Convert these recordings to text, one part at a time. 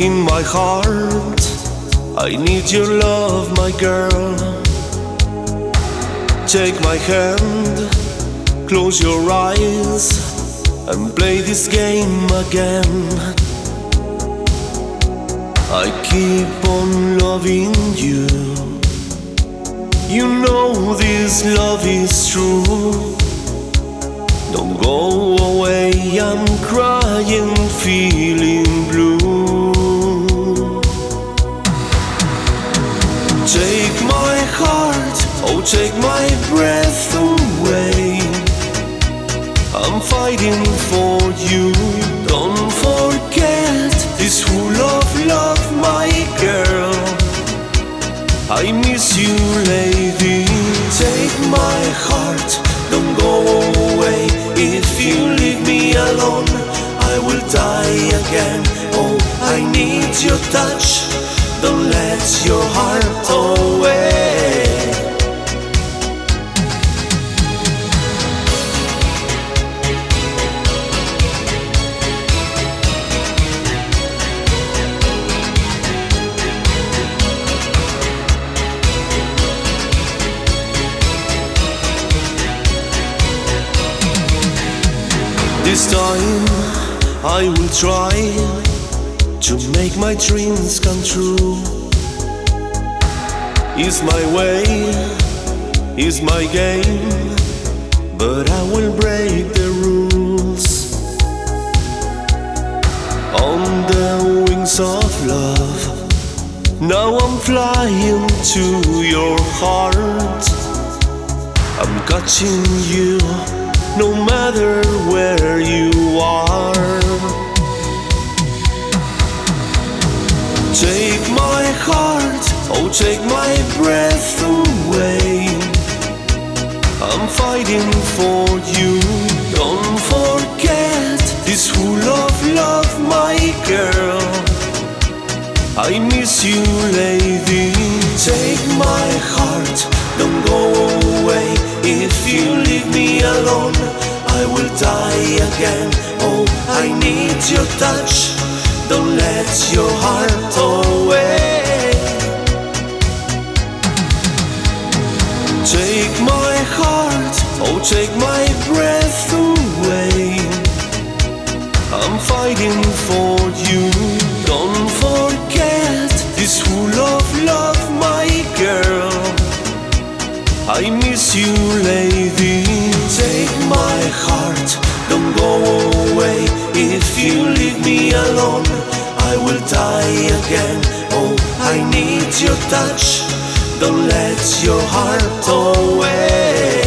in my heart. I need your love, my girl. Take my hand, close your eyes, and play this game again. I keep on loving you. You know this love is true. Don't go away, I'm crying, feeling blue. Take my heart, oh take my breath away. I'm fighting for you. Don't forget this full of love, my girl. I miss you, lady. Take my heart, don't go away. If you leave me alone, I will die again. Oh, I need your touch. Don't let your heart away. This time I will try to make my dreams come true. It's my way, it's my game, but I will break the rules. On the wings of love, now I'm flying to your heart. I'm catching you, no matter where you are. Take my heart, oh take my breath away. I'm fighting for you. Don't forget this full of love, my girl. I miss you, lady. Take my heart, don't go away. If you leave me alone, I will die again. Oh, I need your touch. Don't let your heart away. Take my heart, oh take my breath away. I'm fighting for you. Don't forget this full of love, my girl. I miss you, lady. Take my heart, don't go away. If you leave me alone, I will die again. Oh, I need your touch. Don't let your heart away.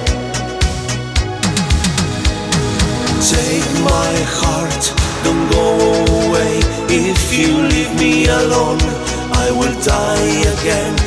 Take my heart, don't go away. If you leave me alone, I will die again.